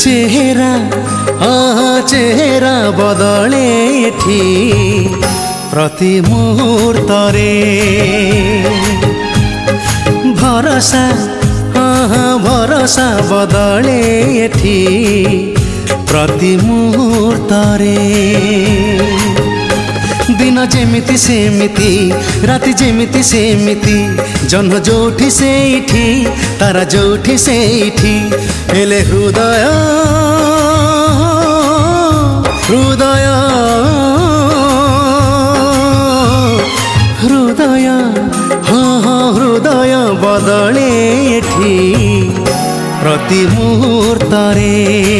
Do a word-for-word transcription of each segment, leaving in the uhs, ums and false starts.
चेहरा हाँ चेहरा बदले एठी प्रति मुहूर्तरे भरोसा हाँ भरोसा बदले एठी प्रति मुहूर्तरे दिन जेमिति सेमिति राति जेमिति सेमिति जन्म जोठी सेठी तारा जोठी सेठी हेले हृदय हृदय हृदय हाँ हाँ हृदय बदले एठी प्रति मुहूर्तरे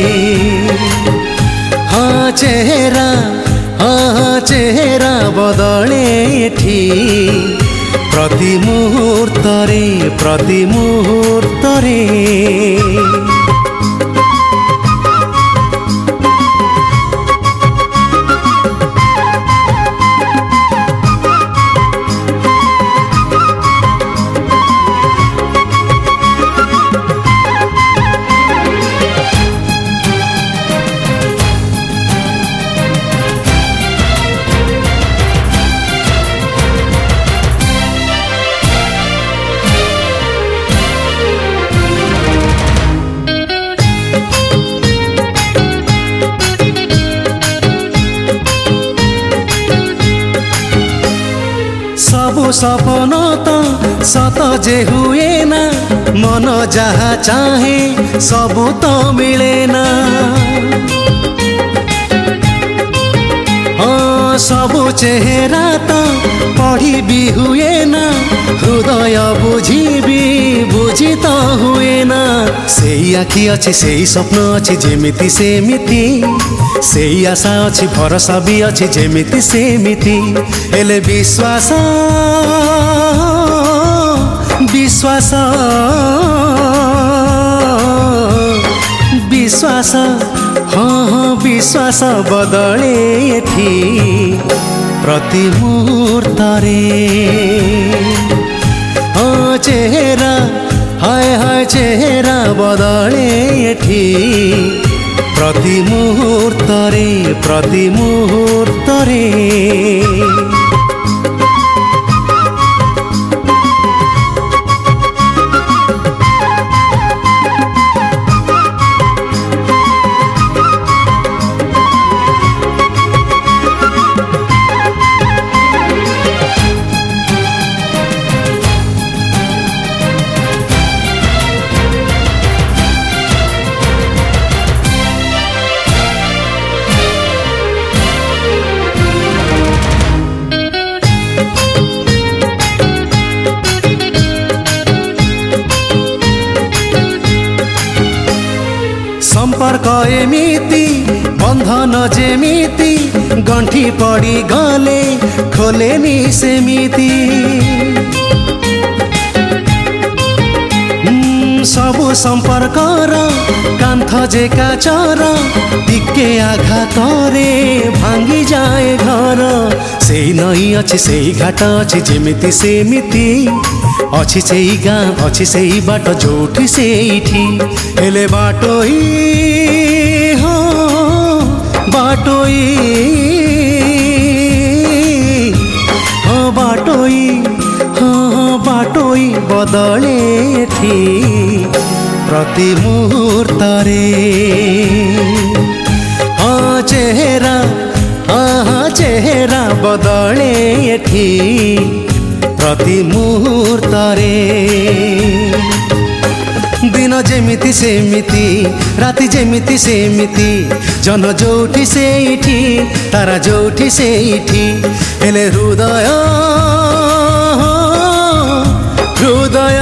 हाँ चेहरा हाँ चेहरा बदले एठी प्रति मुहूर्तरे प्रति मुहूर्तरे सबु सपन तो सत जे हुए ना मन जहा चाहे सबु तो मिले ना हाँ सबु चेहरा तो पढ़ी भी हुए ना हृदय बुझी भी बुझी तो हुए ना सेई आखि अच्छी सेई स्वप्न अच्छी जेमिति सेमिति सेई आशा अच्छी भरोसा भी अच्छी जेमिति सेमिति हेले विश्वास विश्वास विश्वास हाँ हाँ विश्वास बदले एठी प्रति मुहूर्तरे हाँ चेहरा हाय हाय चेहरा बदले एठी प्रति मुहूर्तरे प्रति मुहूर्तरे संपर्क एमिति बंधन जेमिति गंठी पड़ी गले खोलेनी सेमिति सबु संपर्कर कांथ जे काचर टिके आघातरे भांगी जाए घर सेई नई अच्छी सेई घाट अच्छी जेमिति सेमिति अच्छी सेई गाँ अच्छी सेई बाट जोठी सेठी हेले बाटोई हो बाटोई हाँ बाटोई हाँ बाटोई बदले एठी प्रति मुहूर्तरे हाँ चेहरा हाँ चेहरा बदले एठी प्रति मुहूर्तरे दिन जेमिति सेमिति राति जेमिति सेमिति जन जोठी सेठी तारा जोठी सेठी हेले हृदय हृदय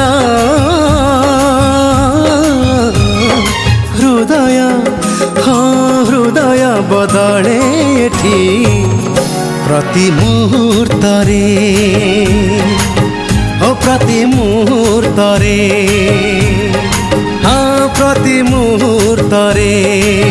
हृदय हाँ हृदय बदले एठी प्रति मुहूर्तरे ओ प्रति मुहूर्तरे हाँ प्रति मुहूर्तरे।